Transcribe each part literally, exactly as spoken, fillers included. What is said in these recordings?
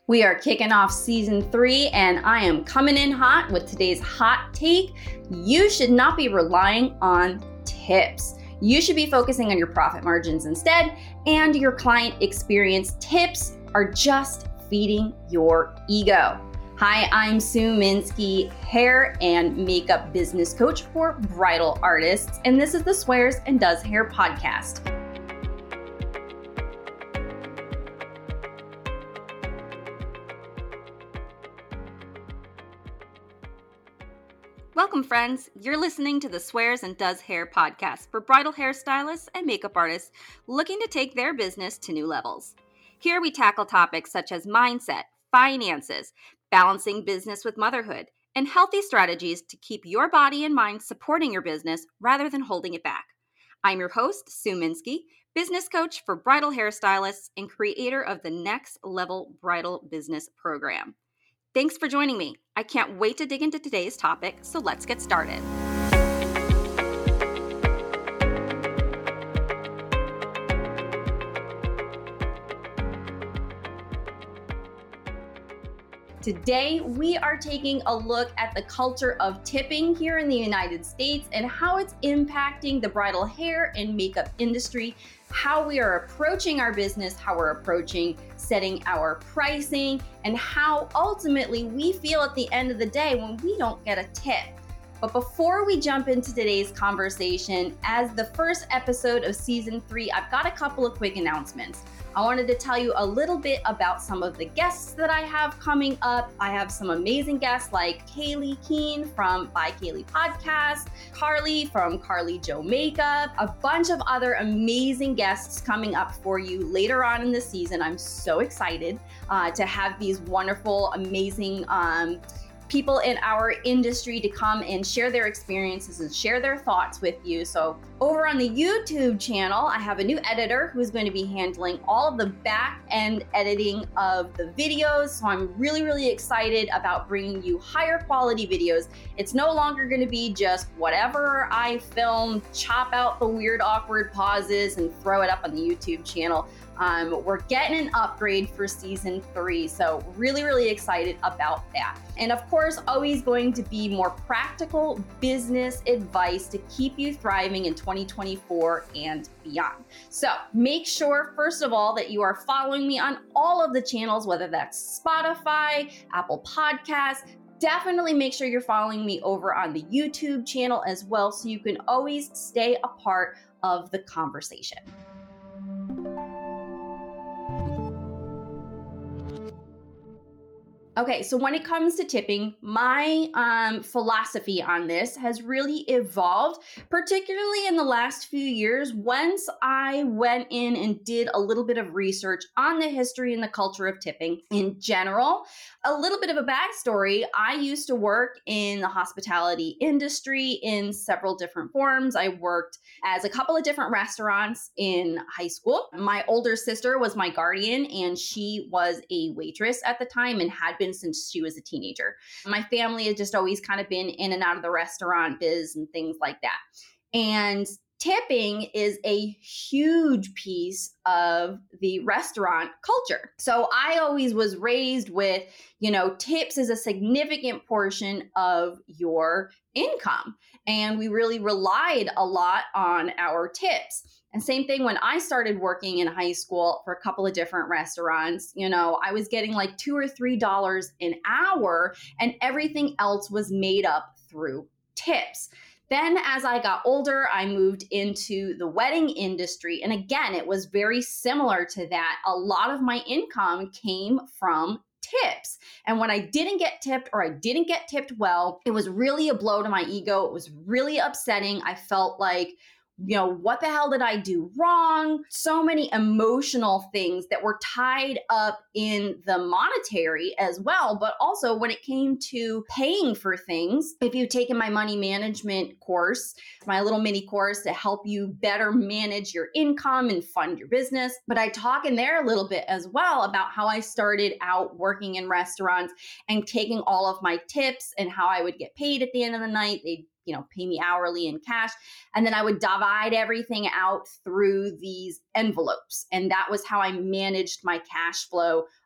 We are kicking off season three, and I am coming in hot with today's hot take. You should not be relying on tips. You should be focusing on your profit margins instead, and your client experience. Tips are just feeding your ego. Hi, I'm Sue Minsky, hair and makeup business coach for bridal artists, and this is the Swears and Does Hair podcast. Welcome, friends. You're listening to the Swears and Does Hair podcast for bridal hairstylists and makeup artists looking to take their business to new levels. Here we tackle topics such as mindset, finances, balancing business with motherhood, and healthy strategies to keep your body and mind supporting your business rather than holding it back. I'm your host, Sue Minsky, business coach for bridal hairstylists and creator of the Next Level Bridal Business Program. Thanks for joining me. I can't wait to dig into today's topic, so let's get started. Today, we are taking a look at the culture of tipping here in the United States and how it's impacting the bridal hair and makeup industry, how we are approaching our business, how we're approaching setting our pricing, and how ultimately we feel at the end of the day when we don't get a tip. But before we jump into today's conversation, as the first episode of season three, I've got a couple of quick announcements. I wanted to tell you a little bit about some of the guests that I have coming up. I have some amazing guests like Kaylee Keene from By Kaylee Podcast, Carly from Carly Joe Makeup, a bunch of other amazing guests coming up for you later on in the season. I'm so excited uh, to have these wonderful, amazing um, people in our industry to come and share their experiences and share their thoughts with you. So over on the YouTube channel, I have a new editor who's going to be handling all of the back end editing of the videos. So I'm really, really excited about bringing you higher quality videos. It's no longer going to be just whatever I film, chop out the weird, awkward pauses and throw it up on the YouTube channel. Um, we're getting an upgrade for season three, so really, really excited about that. And of course, always going to be more practical business advice to keep you thriving in twenty twenty-four and beyond. So make sure, first of all, that you are following me on all of the channels, whether that's Spotify, Apple Podcasts. Definitely make sure you're following me over on the YouTube channel as well, so you can always stay a part of the conversation. Okay, so when it comes to tipping, my um, philosophy on this has really evolved, particularly in the last few years. Once I went in and did a little bit of research on the history and the culture of tipping in general. A little bit of a backstory, I used to work in the hospitality industry in several different forms. I worked as a couple of different restaurants in high school. My older sister was my guardian, and she was a waitress at the time and had been since she was a teenager. My family has just always kind of been in and out of the restaurant biz and things like that. And tipping is a huge piece of the restaurant culture. So I always was raised with, you know, tips is a significant portion of your income. And we really relied a lot on our tips. And same thing when I started working in high school for a couple of different restaurants, you know, I was getting like two or three dollars an hour, and everything else was made up through tips. Then as I got older, I moved into the wedding industry. And again, it was very similar to that. A lot of my income came from tips. And when I didn't get tipped or I didn't get tipped well, it was really a blow to my ego. It was really upsetting. I felt like, you know, what the hell did I do wrong? So many emotional things that were tied up in the monetary as well. But also when it came to paying for things, if you've taken my money management course, my little mini course to help you better manage your income and fund your business. But I talk in there a little bit as well about how I started out working in restaurants and taking all of my tips and how I would get paid at the end of the night. They'd you know, pay me hourly in cash. And then I would divide everything out through these envelopes. And that was how I managed my cash flow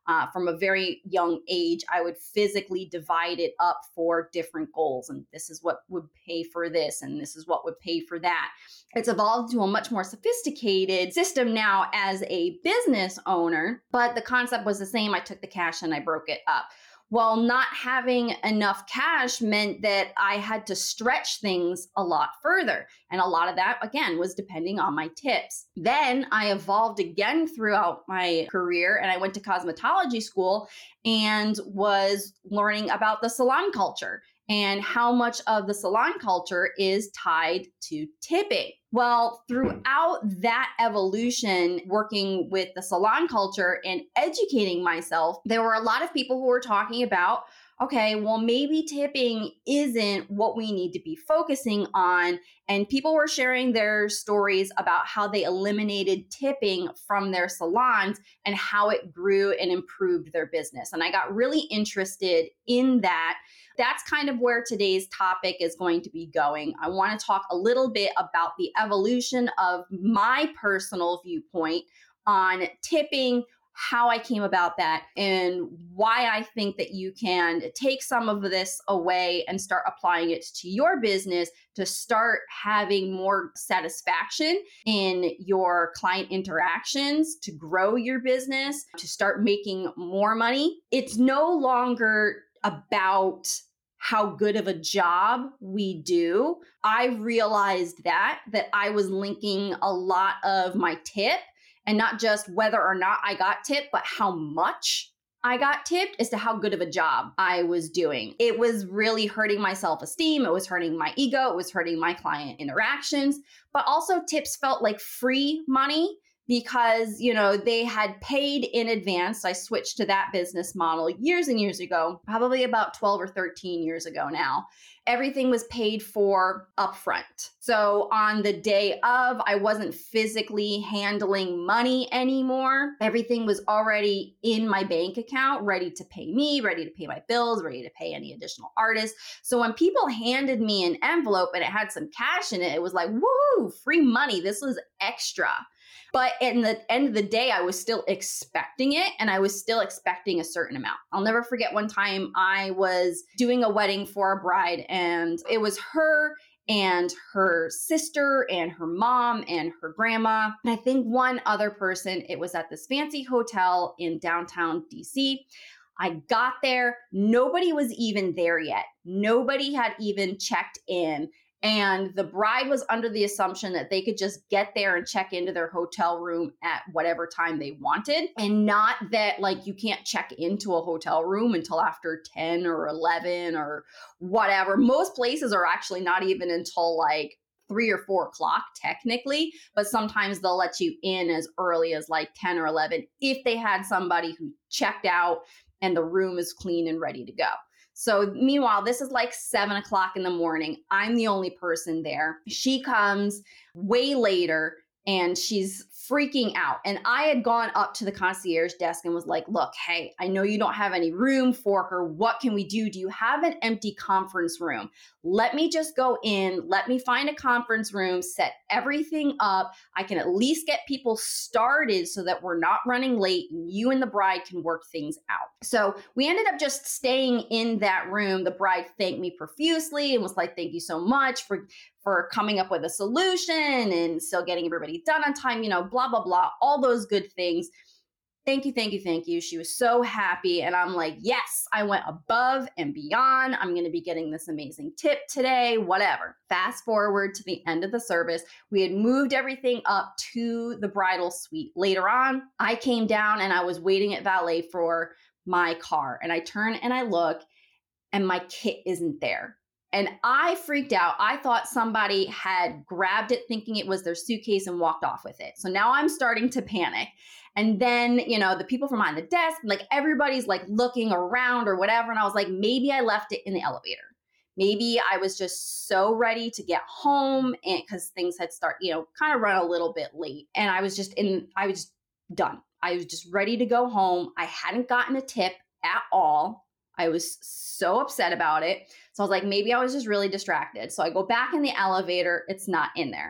Uh, from a very young age, I would physically divide it up for different goals. And this is what would pay for this, and this is what would pay for that. It's evolved to a much more sophisticated system now as a business owner, but the concept was the same. I took the cash and I broke it up. Well, not having enough cash meant that I had to stretch things a lot further. And a lot of that, again, was depending on my tips. Then I evolved again throughout my career, and I went to cosmetology school and was learning about the salon culture and how much of the salon culture is tied to tipping. Well, throughout that evolution, working with the salon culture and educating myself, there were a lot of people who were talking about, okay, well, maybe tipping isn't what we need to be focusing on. And people were sharing their stories about how they eliminated tipping from their salons and how it grew and improved their business. And I got really interested in that. That's kind of where today's topic is going to be going. I want to talk a little bit about the evolution of my personal viewpoint on tipping, how I came about that, and why I think that you can take some of this away and start applying it to your business to start having more satisfaction in your client interactions, to grow your business, to start making more money. It's no longer about how good of a job we do. I realized that, that I was linking a lot of my tip, and not just whether or not I got tipped, but how much I got tipped as to how good of a job I was doing. It was really hurting my self-esteem. It was hurting my ego. It was hurting my client interactions. But also tips felt like free money because, you know, they had paid in advance. I switched to that business model years and years ago, probably about twelve or thirteen years ago now. Everything was paid for upfront. So on the day of, I wasn't physically handling money anymore. Everything was already in my bank account, ready to pay me, ready to pay my bills, ready to pay any additional artists. So when people handed me an envelope and it had some cash in it, it was like, woohoo, free money. This was extra. But at the end of the day, I was still expecting it, and I was still expecting a certain amount. I'll never forget one time I was doing a wedding for a bride, and it was her and her sister and her mom and her grandma, and I think one other person. It was at this fancy hotel in downtown D C. I got there. Nobody was even there yet. Nobody had even checked in. And the bride was under the assumption that they could just get there and check into their hotel room at whatever time they wanted. And not that like you can't check into a hotel room until after ten or eleven or whatever. Most places are actually not even until like three or four o'clock technically, but sometimes they'll let you in as early as like ten or eleven if they had somebody who checked out and the room is clean and ready to go. So meanwhile, this is like seven o'clock in the morning. I'm the only person there. She comes way later and she's freaking out. And I had gone up to the concierge desk and was like, look, hey, I know you don't have any room for her. What can we do? Do you have an empty conference room? Let me just go in. Let me find a conference room, set everything up. I can at least get people started so that we're not running late and you and the bride can work things out. So we ended up just staying in that room. The bride thanked me profusely and was like, thank you so much for for coming up with a solution and still getting everybody done on time, you know, blah, blah, blah, all those good things. Thank you, thank you, thank you. She was so happy. And I'm like, yes, I went above and beyond. I'm going to be getting this amazing tip today, whatever. Fast forward to the end of the service. We had moved everything up to the bridal suite. Later on, I came down and I was waiting at valet for my car. And I turn and I look and my kit isn't there. And I freaked out. I thought somebody had grabbed it thinking it was their suitcase and walked off with it. So now I'm starting to panic. And then, you know, the people from behind the desk, like everybody's like looking around or whatever. And I was like, maybe I left it in the elevator. Maybe I was just so ready to get home and because things had started, you know, kind of run a little bit late. And I was just in, I was just done. I was just ready to go home. I hadn't gotten a tip at all. I was so upset about it. So I was like, maybe I was just really distracted. So I go back in the elevator. It's not in there.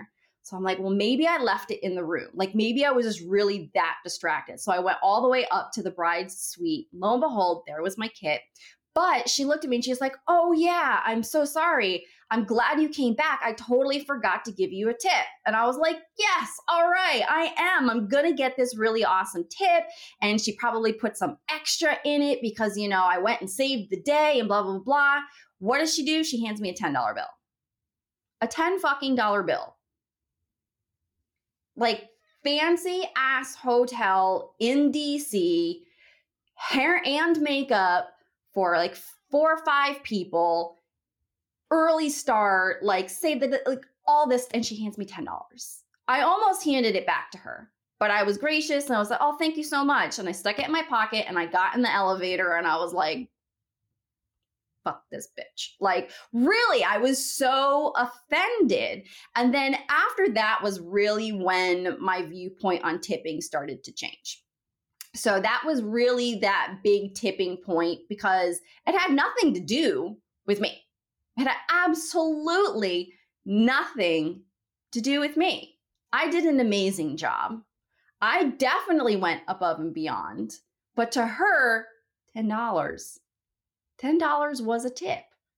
So I'm like, well, maybe I left it in the room. Like maybe I was just really that distracted. So I went all the way up to the bride's suite. Lo and behold, there was my kit. But she looked at me and she was like, oh yeah, I'm so sorry. I'm glad you came back. I totally forgot to give you a tip. And I was like, yes, all right, I am. I'm going to get this really awesome tip. And she probably put some extra in it because, you know, I went and saved the day and blah, blah, blah. What does she do? She hands me a ten dollar bill. A ten fucking dollar bill. Like fancy ass hotel in D C, hair and makeup for like four or five people, early start, like say that like all this, and she hands me ten dollars. I almost handed it back to her, but I was gracious and I was like, oh, thank you so much. And I stuck it in my pocket and I got in the elevator and I was like, fuck this bitch. Like, really, I was so offended. And then after that was really when my viewpoint on tipping started to change. So that was really that big tipping point because it had nothing to do with me. It had absolutely nothing to do with me. I did an amazing job. I definitely went above and beyond. But to her, ten dollars. ten dollars was a tip.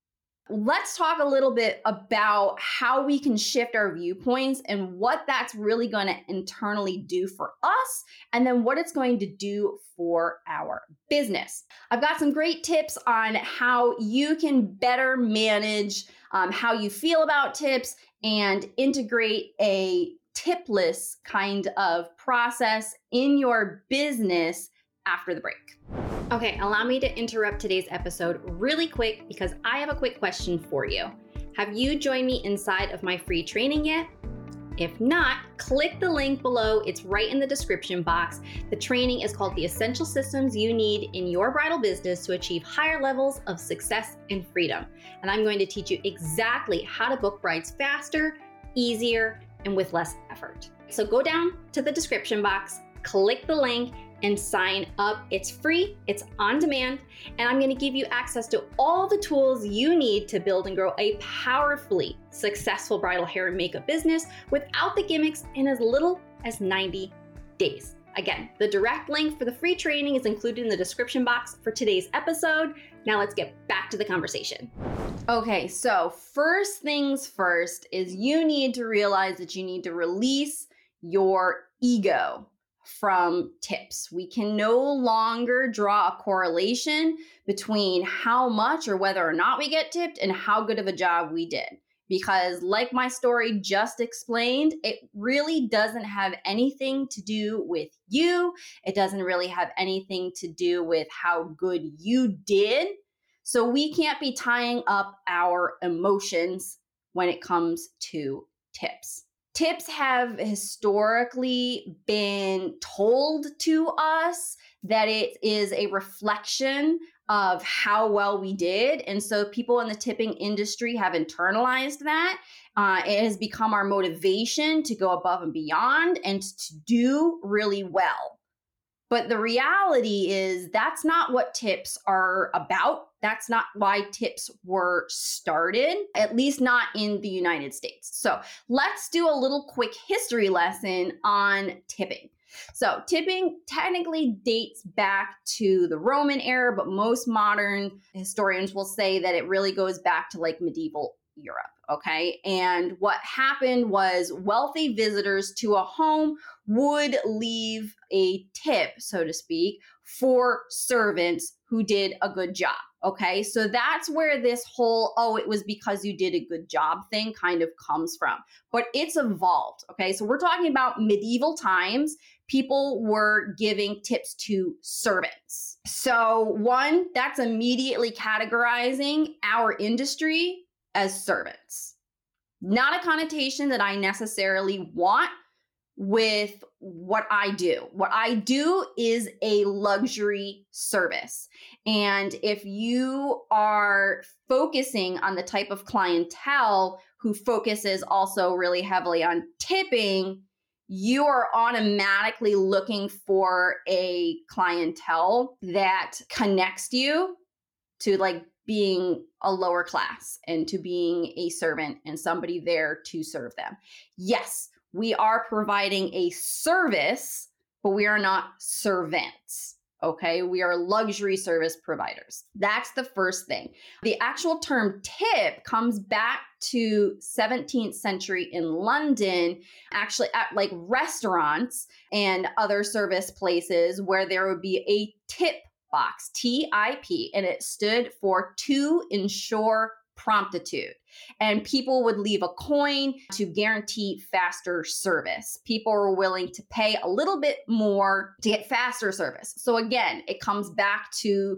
Let's talk a little bit about how we can shift our viewpoints and what that's really going to internally do for us, and then what it's going to do for our business. I've got some great tips on how you can better manage um, how you feel about tips and integrate a tipless kind of process in your business after the break. Okay, allow me to interrupt today's episode really quick because I have a quick question for you. Have you joined me inside of my free training yet? If not, click the link below. It's right in the description box. The training is called The Essential Systems You Need in Your Bridal Business to Achieve Higher Levels of Success and Freedom. And I'm going to teach you exactly how to book brides faster, easier, and with less effort. So go down to the description box, click the link, and sign up. It's free, it's on demand, and I'm gonna give you access to all the tools you need to build and grow a powerfully successful bridal hair and makeup business without the gimmicks in as little as ninety days. Again, the direct link for the free training is included in the description box for today's episode. Now let's get back to the conversation. Okay, so first things first is you need to realize that you need to release your ego from tips. We can no longer draw a correlation between how much or whether or not we get tipped and how good of a job we did. Because like my story just explained, it really doesn't have anything to do with you. It doesn't really have anything to do with how good you did. So we can't be tying up our emotions when it comes to tips. Tips have historically been told to us that it is a reflection of how well we did. And so people in the tipping industry have internalized that. Uh, it has become our motivation to go above and beyond and to do really well. But the reality is that's not what tips are about. That's not why tips were started, at least not in the United States. So let's do a little quick history lesson on tipping. So tipping technically dates back to the Roman era, but most modern historians will say that it really goes back to like medieval Europe. Okay. And what happened was wealthy visitors to a home would leave a tip, so to speak, for servants who did a good job. Okay. So that's where this whole, oh, it was because you did a good job thing kind of comes from. But it's evolved. Okay. So we're talking about medieval times. People were giving tips to servants. So one, that's immediately categorizing our industry as servants. Not a connotation that I necessarily want with what I do. What I do is a luxury service. And if you are focusing on the type of clientele who focuses also really heavily on tipping, you are automatically looking for a clientele that connects you to like being a lower class and to being a servant and somebody there to serve them. Yes, We are providing a service, but we are not servants. Okay, we are luxury service providers. That's the first thing. The actual term tip comes back to seventeenth century in London, actually at like restaurants and other service places where there would be a tip box, T I P, and it stood for to ensure promptitude. And people would leave a coin to guarantee faster service. People were willing to pay a little bit more to get faster service. So again, it comes back to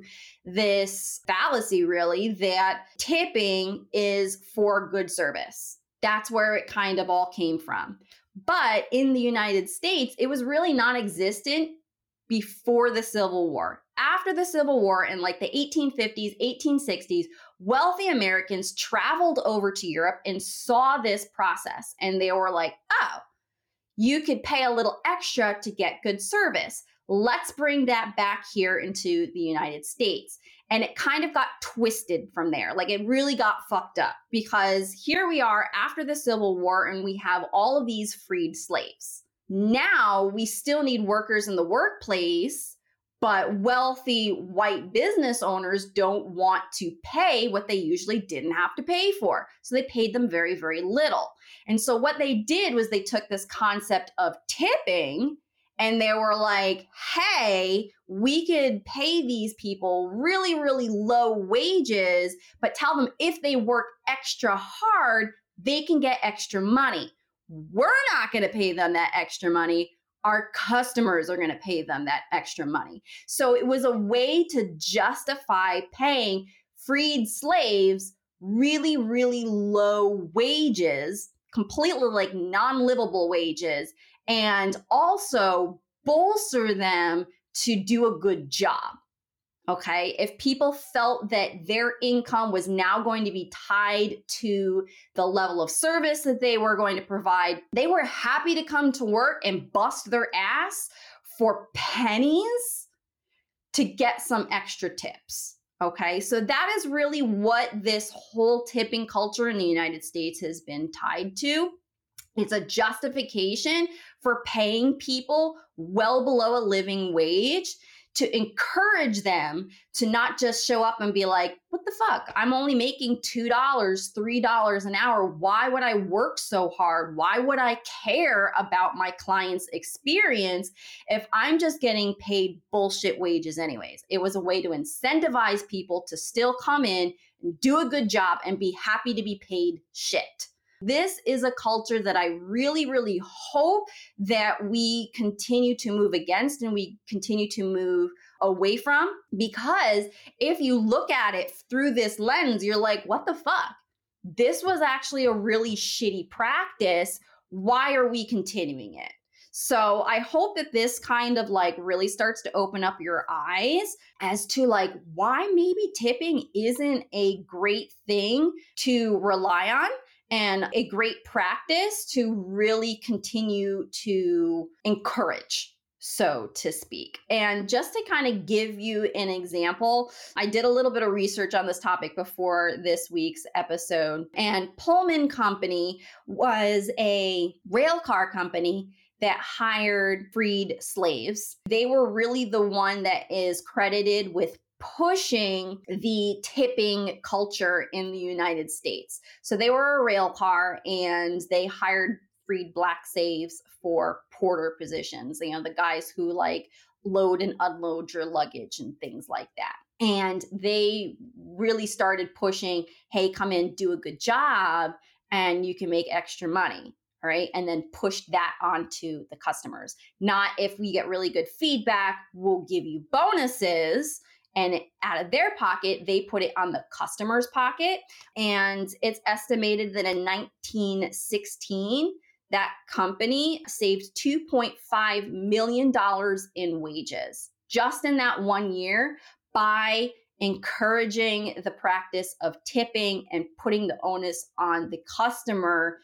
this fallacy, really, that tipping is for good service. That's where it kind of all came from. But in the United States, it was really non-existent before the Civil War. After the Civil War in like the eighteen fifties, eighteen sixties, wealthy Americans traveled over to Europe and saw this process. And they were like, oh, you could pay a little extra to get good service. Let's bring that back here into the United States. And it kind of got twisted from there. Like it really got fucked up because here we are after the Civil War and we have all of these freed slaves. Now we still need workers in the workplace, but wealthy white business owners don't want to pay what they usually didn't have to pay for. So they paid them very, very little. And so what they did was they took this concept of tipping and they were like, hey, we could pay these people really, really low wages, but tell them if they work extra hard, they can get extra money. We're not going to pay them that extra money. Our customers are going to pay them that extra money. So it was a way to justify paying freed slaves really, really low wages, completely like non-livable wages, and also bolster them to do a good job. Okay, if people felt that their income was now going to be tied to the level of service that they were going to provide, they were happy to come to work and bust their ass for pennies to get some extra tips. Okay, so that is really what this whole tipping culture in the United States has been tied to. It's a justification for paying people well below a living wage to encourage them to not just show up and be like, what the fuck? I'm only making two dollars, three dollars an hour. Why would I work so hard? Why would I care about my client's experience if I'm just getting paid bullshit wages anyways? It was a way to incentivize people to still come in and do a good job and be happy to be paid shit. This is a culture that I really, really hope that we continue to move against and we continue to move away from, because if you look at it through this lens, you're like, what the fuck? This was actually a really shitty practice. Why are we continuing it? So I hope that this kind of like really starts to open up your eyes as to like why maybe tipping isn't a great thing to rely on and a great practice to really continue to encourage, so to speak. And just to kind of give you an example, I did a little bit of research on this topic before this week's episode, and Pullman Company was a rail car company that hired freed slaves. They were really the one that is credited with pushing the tipping culture in the United States. So they were a rail car and they hired freed black slaves for porter positions, you know, the guys who like load and unload your luggage and things like that. And they really started pushing, hey, come in, do a good job, and you can make extra money. All right. And then push that onto the customers. Not if we get really good feedback, we'll give you bonuses. And out of their pocket, they put it on the customer's pocket. And it's estimated that in nineteen sixteen, that company saved two point five million dollars in wages just in that one year by encouraging the practice of tipping and putting the onus on the customer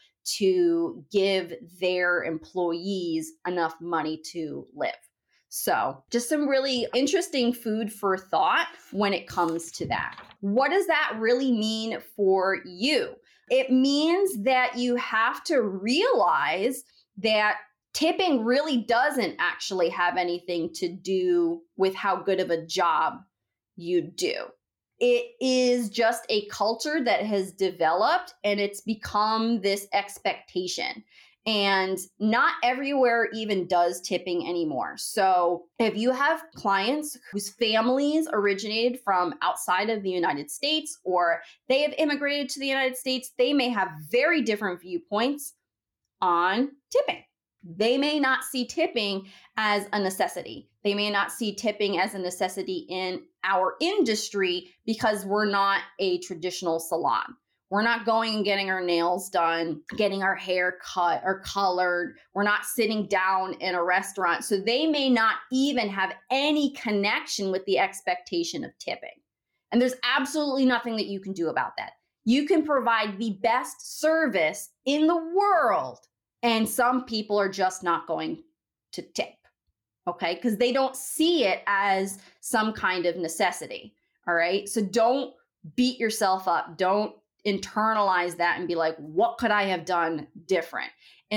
to give their employees enough money to live. So just some really interesting food for thought when it comes to that. What does that really mean for you? It means that you have to realize that tipping really doesn't actually have anything to do with how good of a job you do. It is just a culture that has developed, and it's become this expectation. And not everywhere even does tipping anymore. So if you have clients whose families originated from outside of the United States, or they have immigrated to the United States, they may have very different viewpoints on tipping. They may not see tipping as a necessity. They may not see tipping as a necessity in our industry because we're not a traditional salon. We're not going and getting our nails done, getting our hair cut or colored. We're not sitting down in a restaurant. So they may not even have any connection with the expectation of tipping. And there's absolutely nothing that you can do about that. You can provide the best service in the world, and some people are just not going to tip, okay? Because they don't see it as some kind of necessity, all right? So don't beat yourself up. Don't internalize that and be like, what could I have done different?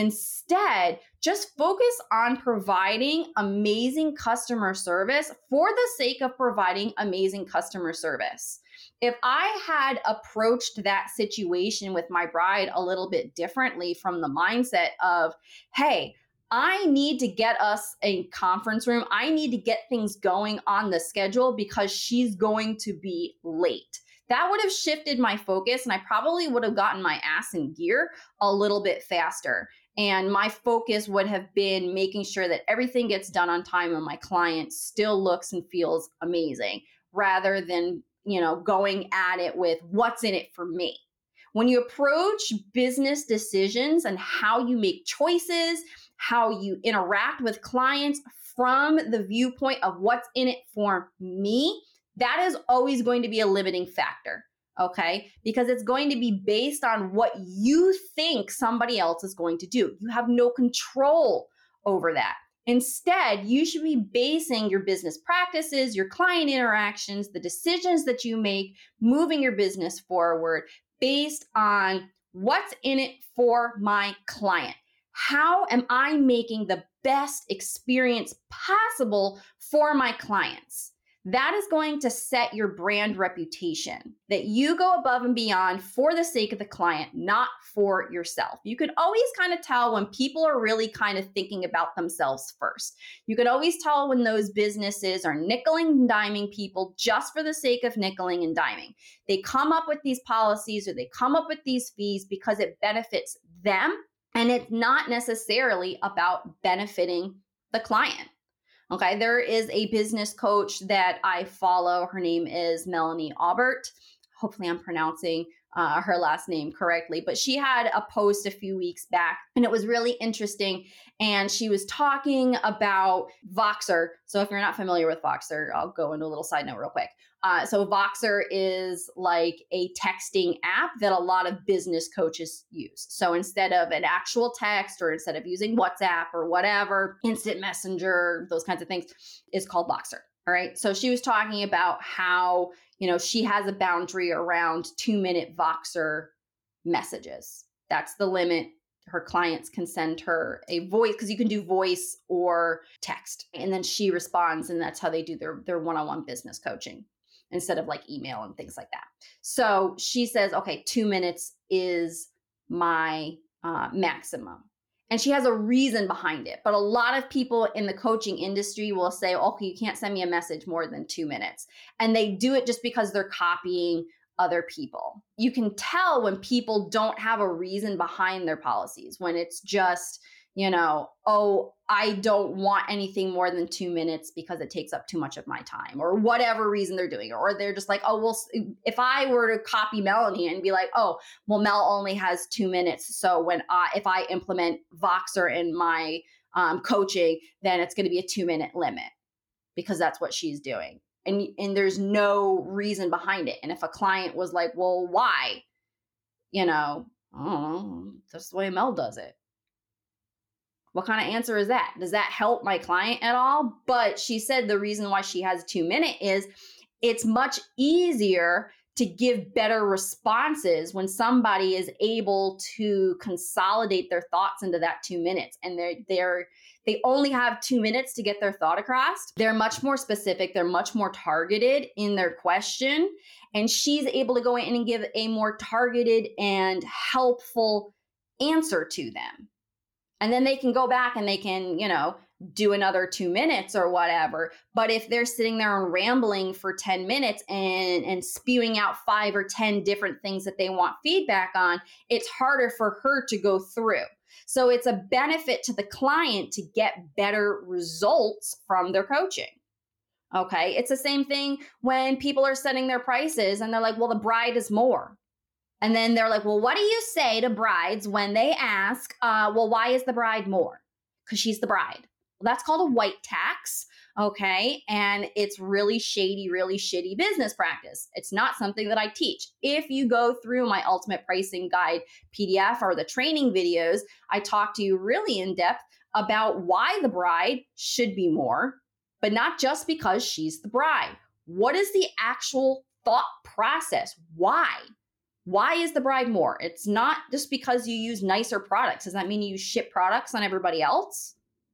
Instead, just focus on providing amazing customer service for the sake of providing amazing customer service. If I had approached that situation with my bride a little bit differently from the mindset of, hey, I need to get us a conference room. I need to get things going on the schedule because she's going to be late. That would have shifted my focus, and I probably would have gotten my ass in gear a little bit faster. And my focus would have been making sure that everything gets done on time and my client still looks and feels amazing, rather than, you know, going at it with what's in it for me. When you approach business decisions and how you make choices, how you interact with clients from the viewpoint of what's in it for me, that is always going to be a limiting factor, okay? Because it's going to be based on what you think somebody else is going to do. You have no control over that. Instead, you should be basing your business practices, your client interactions, the decisions that you make, moving your business forward based on what's in it for my client. How am I making the best experience possible for my clients? That is going to set your brand reputation, that you go above and beyond for the sake of the client, not for yourself. You can always kind of tell when people are really kind of thinking about themselves first. You can always tell when those businesses are nickeling and diming people just for the sake of nickeling and diming. They come up with these policies or they come up with these fees because it benefits them, and it's not necessarily about benefiting the client. Okay, there is a business coach that I follow. Her name is Melanie Aubert. Hopefully I'm pronouncing uh, her last name correctly, but she had a post a few weeks back and it was really interesting. And she was talking about Voxer. So if you're not familiar with Voxer, I'll go into a little side note real quick. Uh, so Voxer is like a texting app that a lot of business coaches use. So instead of an actual text or instead of using WhatsApp or whatever, instant messenger, those kinds of things, it's called Voxer. All right. So she was talking about how, you know, she has a boundary around two minute Voxer messages. That's the limit. Her clients can send her a voice, because you can do voice or text. And then she responds, and that's how they do their, their one-on-one business coaching instead of like email and things like that. So she says, okay, two minutes is my uh, maximum. And she has a reason behind it. But a lot of people in the coaching industry will say, okay, you can't send me a message more than two minutes. And they do it just because they're copying other people. You can tell when people don't have a reason behind their policies, when it's just, you know, oh, I don't want anything more than two minutes because it takes up too much of my time, or whatever reason they're doing it. Or they're just like, oh, well, if I were to copy Melanie and be like, oh, well, Mel only has two minutes. So when I, if I implement Voxer in my um, coaching, then it's going to be a two minute limit because that's what she's doing. And, and there's no reason behind it. And if a client was like, well, why? You know, I don't know, that's the way Mel does it. What kind of answer is that? Does that help my client at all? But she said the reason why she has a two minute is it's much easier to give better responses when somebody is able to consolidate their thoughts into that two minutes and they're they're they only have two minutes to get their thought across. They're much more specific, they're much more targeted in their question, and she's able to go in and give a more targeted and helpful answer to them. And then they can go back and they can, you know, do another two minutes or whatever. But if they're sitting there and rambling for ten minutes and, and spewing out five or ten different things that they want feedback on, it's harder for her to go through. So it's a benefit to the client to get better results from their coaching. Okay. It's the same thing when people are setting their prices and they're like, well, the bride is more. And then they're like, well, what do you say to brides when they ask, uh, well, why is the bride more? Because she's the bride. Well, that's called a white tax, okay? And it's really shady, really shitty business practice. It's not something that I teach. If you go through my Ultimate Pricing Guide P D F or the training videos, I talk to you really in depth about why the bride should be more, but not just because she's the bride. What is the actual thought process? Why? Why is the bride more? It's not just because you use nicer products. Does that mean you ship products on everybody else?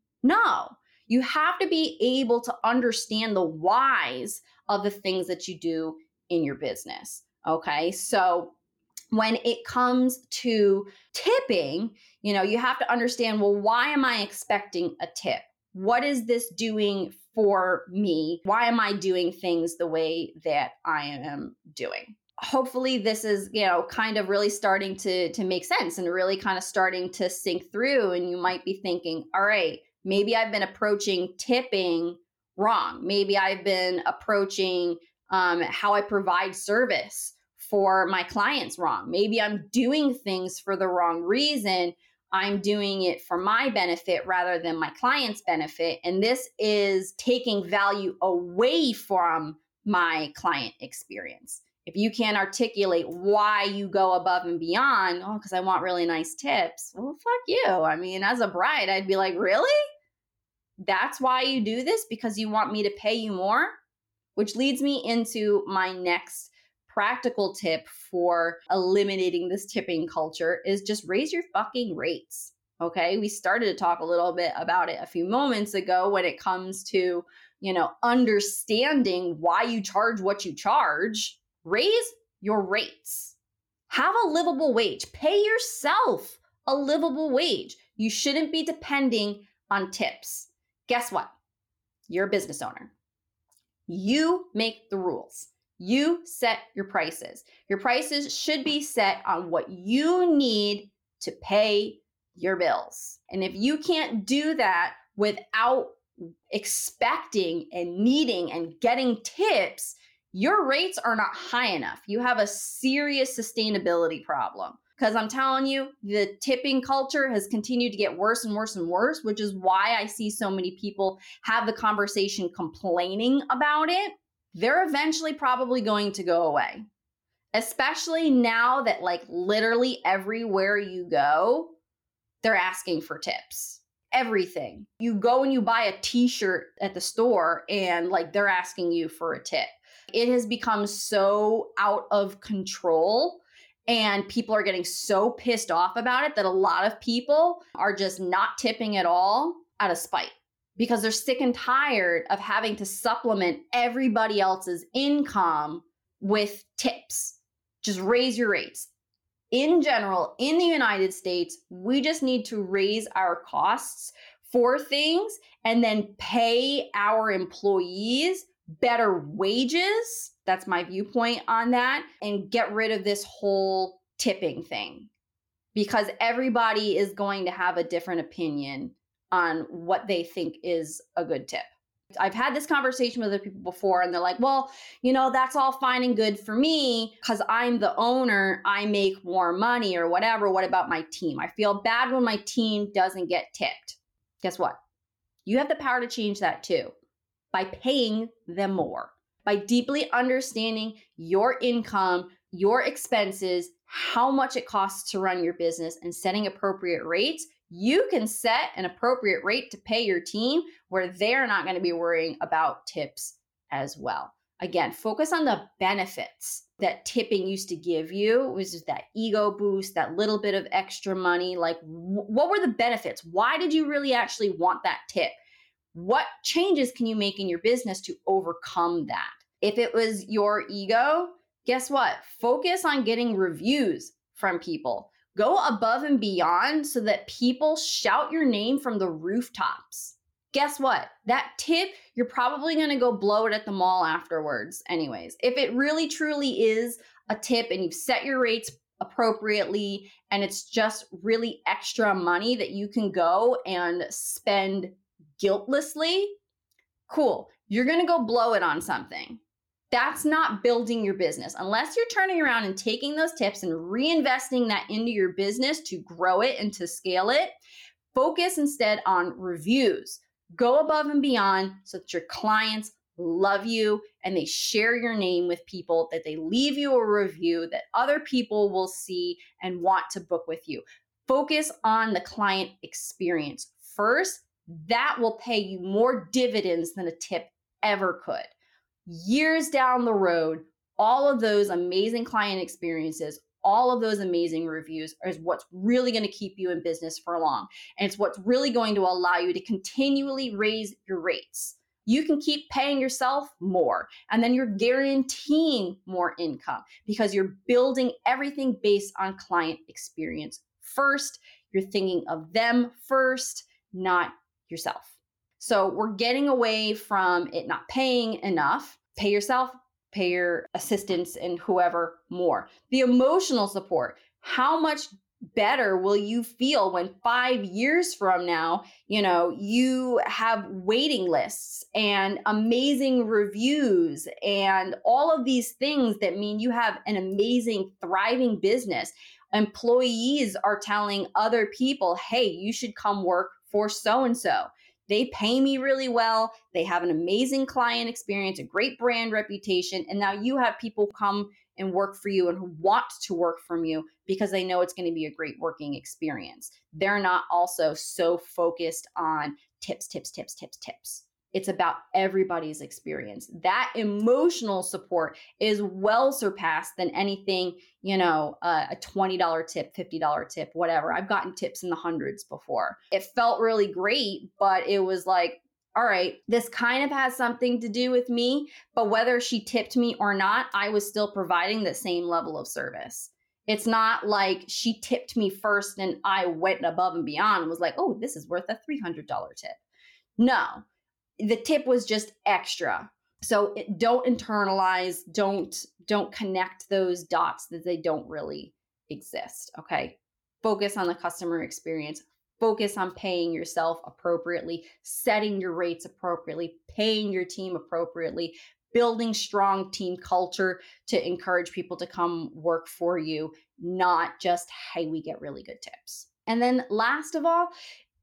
No. You have to be able to understand the whys of the things that you do in your business. Okay. So when it comes to tipping, you know, you have to understand, well, why am I expecting a tip? What is this doing for me? Why am I doing things the way that I am doing? Hopefully this is, you know, kind of really starting to, to make sense and really kind of starting to sink through. And you might be thinking, all right, maybe I've been approaching tipping wrong. Maybe I've been approaching um, how I provide service for my clients wrong. Maybe I'm doing things for the wrong reason. I'm doing it for my benefit rather than my client's benefit. And this is taking value away from my client experience. If you can't articulate why you go above and beyond, oh, because I want really nice tips. Well, fuck you. I mean, as a bride, I'd be like, really? That's why you do this? Because you want me to pay you more? Which leads me into my next practical tip for eliminating this tipping culture is just raise your fucking rates. Okay. We started to talk a little bit about it a few moments ago when it comes to, you know, understanding why you charge what you charge. Raise your rates. Have a livable wage. Pay yourself a livable wage. You shouldn't be depending on tips. Guess what? You're a business owner. You make the rules. You set your prices. Your prices should be set on what you need to pay your bills. And if you can't do that without expecting and needing and getting tips, your rates are not high enough. You have a serious sustainability problem. Because I'm telling you, the tipping culture has continued to get worse and worse and worse, which is why I see so many people have the conversation complaining about it. They're eventually probably going to go away. Especially now that like literally everywhere you go, they're asking for tips. Everything. You go and you buy a t-shirt at the store and like they're asking you for a tip. It has become so out of control and people are getting so pissed off about it that a lot of people are just not tipping at all out of spite because they're sick and tired of having to supplement everybody else's income with tips. Just raise your rates. In general, in the United States, we just need to raise our costs for things and then pay our employees better wages. That's my viewpoint on that. And get rid of this whole tipping thing because everybody is going to have a different opinion on what they think is a good tip. I've had this conversation with other people before and they're like, well, you know, that's all fine and good for me because I'm the owner. I make more money or whatever. What about my team? I feel bad when my team doesn't get tipped. Guess what? You have the power to change that too by paying them more, by deeply understanding your income, your expenses, how much it costs to run your business and setting appropriate rates. You can set an appropriate rate to pay your team where they're not going to be worrying about tips as well. Again, focus on the benefits that tipping used to give you. It was just that ego boost, that little bit of extra money. Like, wh- what were the benefits? Why did you really actually want that tip? What changes can you make in your business to overcome that? If it was your ego, guess what? Focus on getting reviews from people. Go above and beyond so that people shout your name from the rooftops. Guess what? That tip, you're probably going to go blow it at the mall afterwards anyways. If it really truly is a tip and you've set your rates appropriately and it's just really extra money that you can go and spend guiltlessly, cool. You're going to go blow it on something. That's not building your business. Unless you're turning around and taking those tips and reinvesting that into your business to grow it and to scale it, focus instead on reviews. Go above and beyond so that your clients love you and they share your name with people, that they leave you a review that other people will see and want to book with you. Focus on the client experience first. That will pay you more dividends than a tip ever could. Years down the road, all of those amazing client experiences, all of those amazing reviews is what's really going to keep you in business for long. And it's what's really going to allow you to continually raise your rates. You can keep paying yourself more, and then you're guaranteeing more income because you're building everything based on client experience first. You're thinking of them first, not yourself. So we're getting away from it not paying enough. Pay yourself, pay your assistants and whoever more. The emotional support. How much better will you feel when five years from now, you know, you have waiting lists and amazing reviews and all of these things that mean you have an amazing, thriving business. Employees are telling other people, hey, you should come work for so-and-so. They pay me really well. They have an amazing client experience, a great brand reputation. And now you have people come and work for you and who want to work from you because they know it's going to be a great working experience. They're not also so focused on tips, tips, tips, tips, tips. It's about everybody's experience. That emotional support is well surpassed than anything, you know, uh, a twenty dollars tip, fifty dollars tip, whatever. I've gotten tips in the hundreds before. It felt really great, but it was like, all right, this kind of has something to do with me, but whether she tipped me or not, I was still providing the same level of service. It's not like she tipped me first and I went above and beyond and was like, oh, this is worth a three hundred dollars tip. No. The tip was just extra. So it, don't internalize, don't don't connect those dots that they don't really exist, okay? Focus on the customer experience. Focus on paying yourself appropriately, setting your rates appropriately, paying your team appropriately, building strong team culture to encourage people to come work for you, not just, hey, we get really good tips. And then last of all,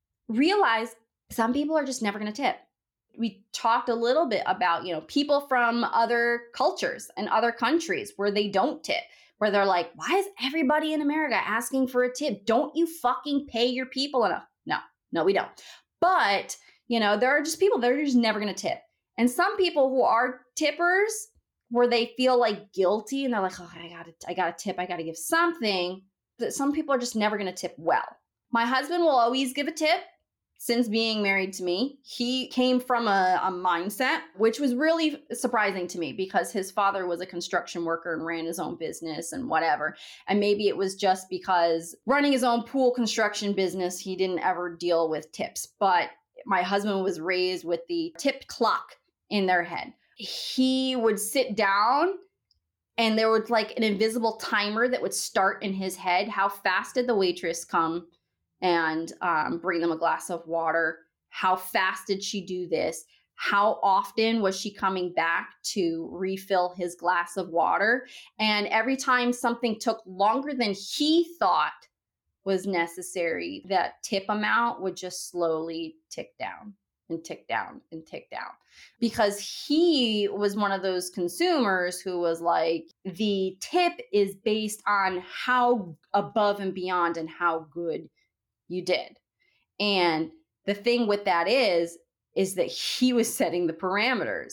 realize some people are just never going to tip. We talked a little bit about, you know, people from other cultures and other countries where they don't tip, where they're like, why is everybody in America asking for a tip? Don't you fucking pay your people enough? No, no, we don't. But, you know, there are just people that are just never going to tip. And some people who are tippers where they feel like guilty and they're like, oh, I gotta, I gotta tip, I gotta give something. That some people are just never going to tip well. My husband will always give a tip. Since being married to me, he came from a, a mindset, which was really surprising to me because his father was a construction worker and ran his own business and whatever. And maybe it was just because running his own pool construction business, he didn't ever deal with tips. But my husband was raised with the tip clock in their head. He would sit down and there was like an invisible timer that would start in his head. How fast did the waitress come and um, bring them a glass of water? How fast did she do this? How often was she coming back to refill his glass of water? And every time something took longer than he thought was necessary, that tip amount would just slowly tick down and tick down and tick down. Because he was one of those consumers who was like, the tip is based on how above and beyond and how good you did. And the thing with that is, is that he was setting the parameters.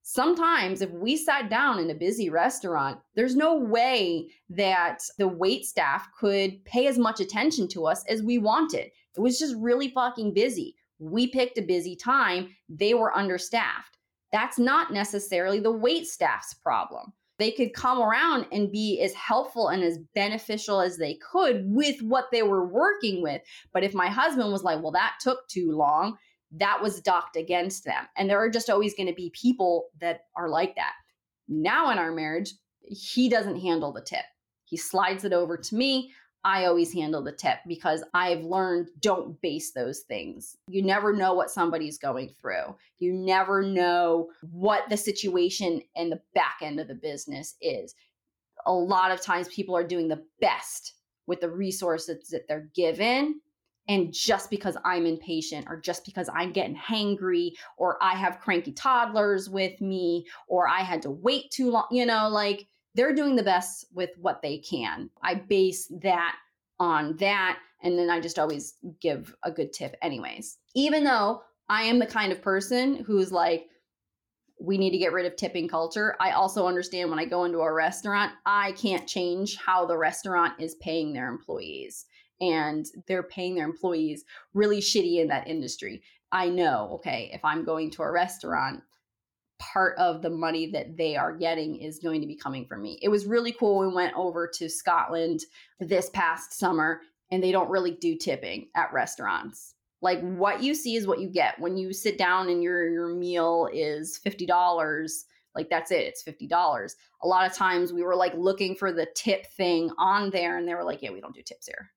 Sometimes if we sat down in a busy restaurant, there's no way that the wait staff could pay as much attention to us as we wanted. It was just really fucking busy. We picked a busy time. They were understaffed. That's not necessarily the wait staff's problem. They could come around and be as helpful and as beneficial as they could with what they were working with. But if my husband was like, well, that took too long, that was docked against them. And there are just always going to be people that are like that. Now in our marriage, he doesn't handle the tip. He slides it over to me. I always handle the tip because I've learned don't base those things. You never know what somebody's going through. You never know what the situation and the back end of the business is. A lot of times people are doing the best with the resources that they're given. And just because I'm impatient or just because I'm getting hangry or I have cranky toddlers with me or I had to wait too long, you know, like they're doing the best with what they can. I base that on that. And then I just always give a good tip anyways. Even though I am the kind of person who's like, we need to get rid of tipping culture. I also understand when I go into a restaurant, I can't change how the restaurant is paying their employees. And they're paying their employees really shitty in that industry. I know, okay, if I'm going to a restaurant, part of the money that they are getting is going to be coming from me. It was really cool. We went over to Scotland this past summer, and they don't really do tipping at restaurants. Like what you see is what you get. When you sit down and your, your meal is fifty dollars, like that's it, it's fifty dollars. A lot of times we were like looking for the tip thing on there, and they were like, yeah, we don't do tips here.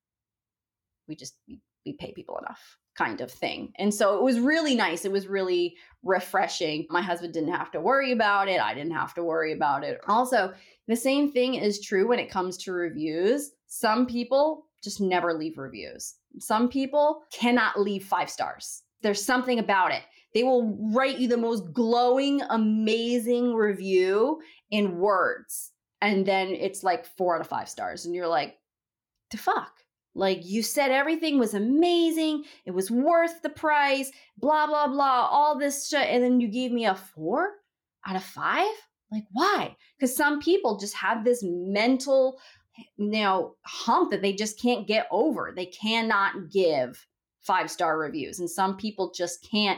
We just, we, we pay people enough kind of thing. And so it was really nice. It was really refreshing. My husband didn't have to worry about it. I didn't have to worry about it. Also, the same thing is true when it comes to reviews. Some people just never leave reviews. Some people cannot leave five stars. There's something about it. They will write you the most glowing, amazing review in words. And then it's like four out of five stars. And you're like, the fuck? Like you said everything was amazing. It was worth the price, blah, blah, blah, all this shit. And then you gave me a four out of five? Like why? Because some people just have this mental, you know, hump that they just can't get over. They cannot give five-star reviews. And some people just can't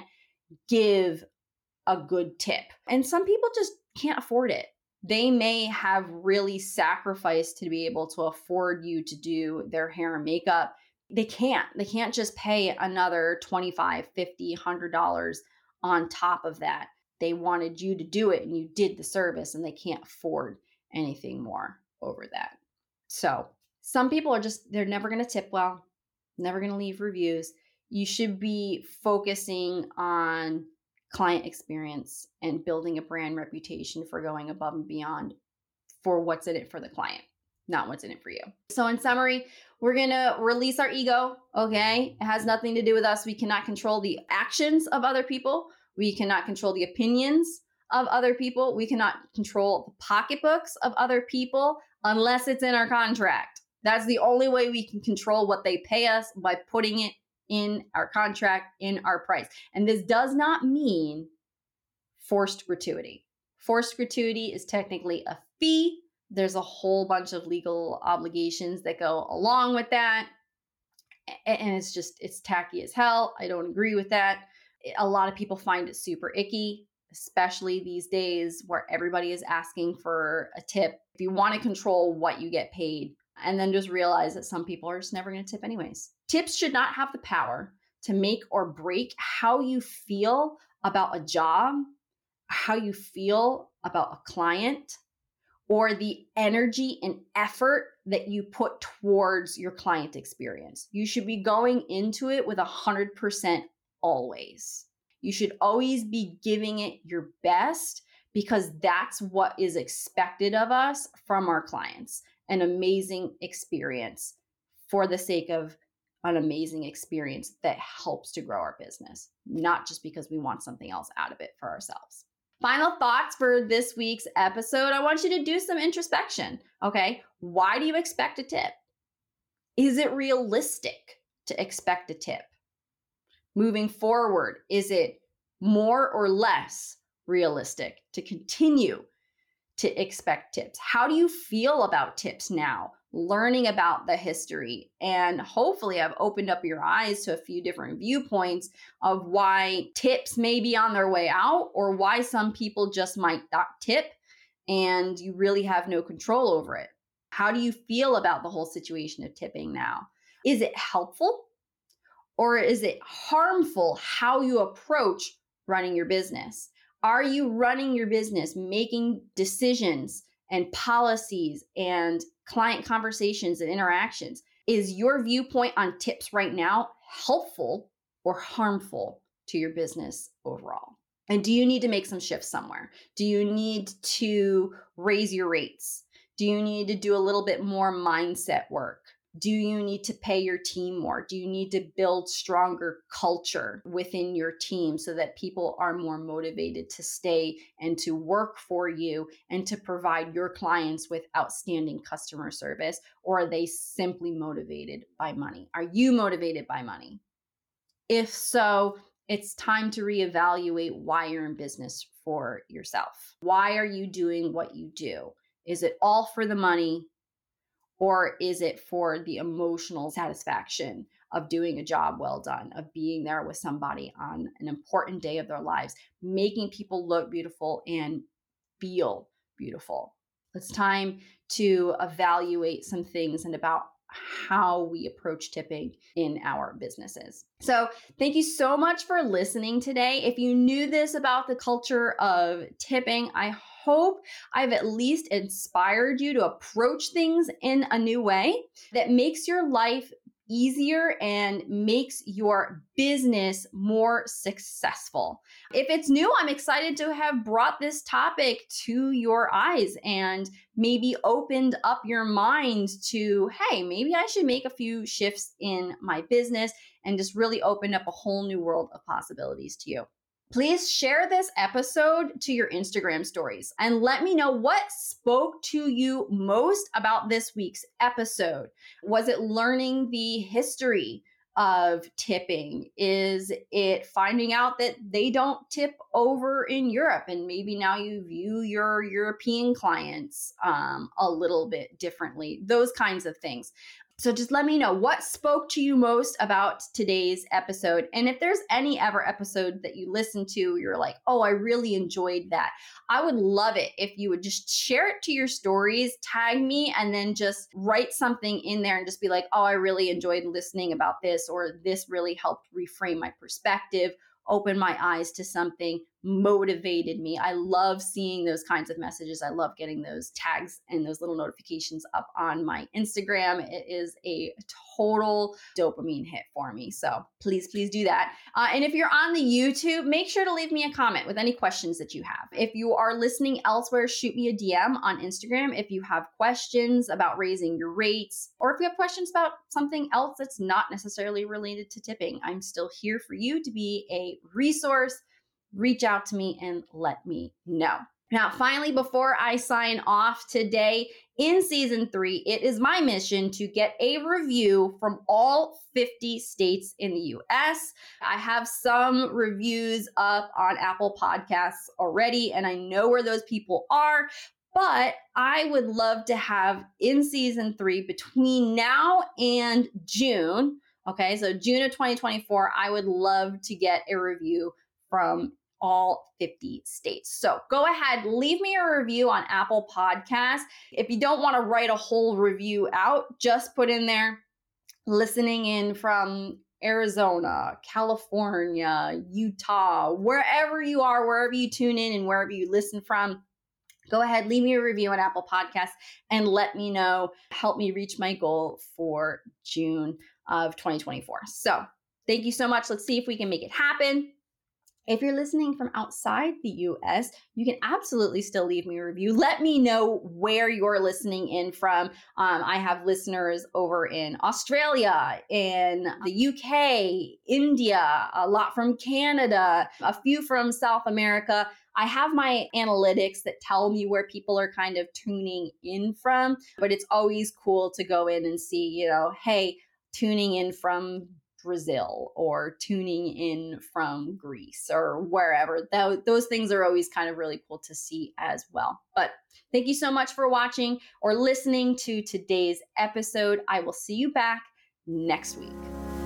give a good tip. And some people just can't afford it. They may have really sacrificed to be able to afford you to do their hair and makeup. They can't. They can't just pay another twenty-five, fifty, one hundred dollars on top of that. They wanted you to do it and you did the service and they can't afford anything more over that. So some people are just, they're never going to tip well, never going to leave reviews. You should be focusing on client experience and building a brand reputation for going above and beyond for what's in it for the client, not what's in it for you. So in summary, we're going to release our ego. Okay. It has nothing to do with us. We cannot control the actions of other people. We cannot control the opinions of other people. We cannot control the pocketbooks of other people unless it's in our contract. That's the only way we can control what they pay us, by putting it in our contract, in our price. And this does not mean forced gratuity. Forced gratuity is technically a fee. There's a whole bunch of legal obligations that go along with that. And it's just, it's tacky as hell. I don't agree with that. A lot of people find it super icky, especially these days where everybody is asking for a tip. If you want to control what you get paid, and then just realize that some people are just never going to tip anyways. Tips should not have the power to make or break how you feel about a job, how you feel about a client, or the energy and effort that you put towards your client experience. You should be going into it with one hundred percent always. You should always be giving it your best because that's what is expected of us from our clients. An amazing experience for the sake of an amazing experience that helps to grow our business, not just because we want something else out of it for ourselves. Final thoughts for this week's episode. I want you to do some introspection. Okay. Why do you expect a tip? Is it realistic to expect a tip? Moving forward, is it more or less realistic to continue to expect tips? How do you feel about tips now? Learning about the history, and hopefully I've opened up your eyes to a few different viewpoints of why tips may be on their way out, or why some people just might not tip and you really have no control over it. How do you feel about the whole situation of tipping now? Is it helpful or is it harmful how you approach running your business? Are you running your business, making decisions and policies and client conversations and interactions? Is your viewpoint on tips right now helpful or harmful to your business overall? And do you need to make some shifts somewhere? Do you need to raise your rates? Do you need to do a little bit more mindset work? Do you need to pay your team more? Do you need to build stronger culture within your team so that people are more motivated to stay and to work for you and to provide your clients with outstanding customer service? Or are they simply motivated by money? Are you motivated by money? If so, it's time to reevaluate why you're in business for yourself. Why are you doing what you do? Is it all for the money? Or is it for the emotional satisfaction of doing a job well done, of being there with somebody on an important day of their lives, making people look beautiful and feel beautiful? It's time to evaluate some things and about how we approach tipping in our businesses. So thank you so much for listening today. If you knew this about the culture of tipping, I hope I've at least inspired you to approach things in a new way that makes your life easier and makes your business more successful. If it's new, I'm excited to have brought this topic to your eyes and maybe opened up your mind to, hey, maybe I should make a few shifts in my business and just really open up a whole new world of possibilities to you. Please share this episode to your Instagram stories and let me know what spoke to you most about this week's episode. Was it learning the history of tipping? Is it finding out that they don't tip over in Europe and maybe now you view your European clients um, a little bit differently? Those kinds of things. So just let me know what spoke to you most about today's episode. And if there's any ever episode that you listen to, you're like, oh, I really enjoyed that. I would love it if you would just share it to your stories, tag me, and then just write something in there and just be like, oh, I really enjoyed listening about this, or this really helped reframe my perspective, open my eyes to something, motivated me. I love seeing those kinds of messages. I love getting those tags and those little notifications up on my Instagram. It is a total dopamine hit for me. So please, please do that. Uh, and if you're on the YouTube, make sure to leave me a comment with any questions that you have. If you are listening elsewhere, shoot me a D M on Instagram if you have questions about raising your rates, or if you have questions about something else that's not necessarily related to tipping. I'm still here for you to be a resource. Reach out to me and let me know. Now, finally, before I sign off today, in season three, it is my mission to get a review from all fifty states in the U S. I have some reviews up on Apple Podcasts already, and I know where those people are. But I would love to have in season three, between now and June, okay, so June of twenty twenty-four, I would love to get a review from all fifty states. So go ahead, leave me a review on Apple Podcasts. If you don't want to write a whole review out, just put in there, listening in from Arizona, California, Utah, wherever you are, wherever you tune in and wherever you listen from. Go ahead, leave me a review on Apple Podcasts and let me know. Help me reach my goal for June of twenty twenty-four. So thank you so much. Let's see if we can make it happen. If you're listening from outside the U S, you can absolutely still leave me a review. Let me know where you're listening in from. Um, I have listeners over in Australia, in the U K, India, a lot from Canada, a few from South America. I have my analytics that tell me where people are kind of tuning in from, but it's always cool to go in and see, you know, hey, tuning in from Brazil or tuning in from Greece or wherever. That, those things are always kind of really cool to see as well. But thank you so much for watching or listening to today's episode. I will see you back next week.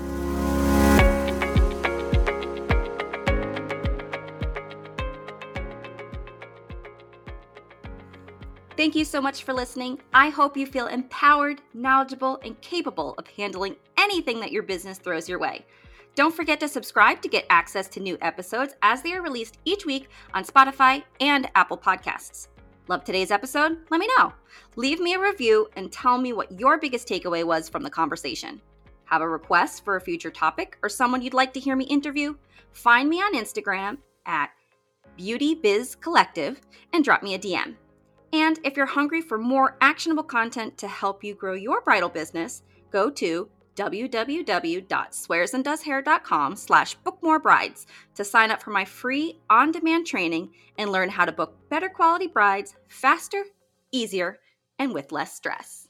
Thank you so much for listening. I hope you feel empowered, knowledgeable, and capable of handling anything that your business throws your way. Don't forget to subscribe to get access to new episodes as they are released each week on Spotify and Apple Podcasts. Love today's episode? Let me know. Leave me a review and tell me what your biggest takeaway was from the conversation. Have a request for a future topic or someone you'd like to hear me interview? Find me on Instagram at Beauty Biz Collective and drop me a D M. And if you're hungry for more actionable content to help you grow your bridal business, go to www.swearsanddoeshair.com slash bookmorebrides to sign up for my free on-demand training and learn how to book better quality brides faster, easier, and with less stress.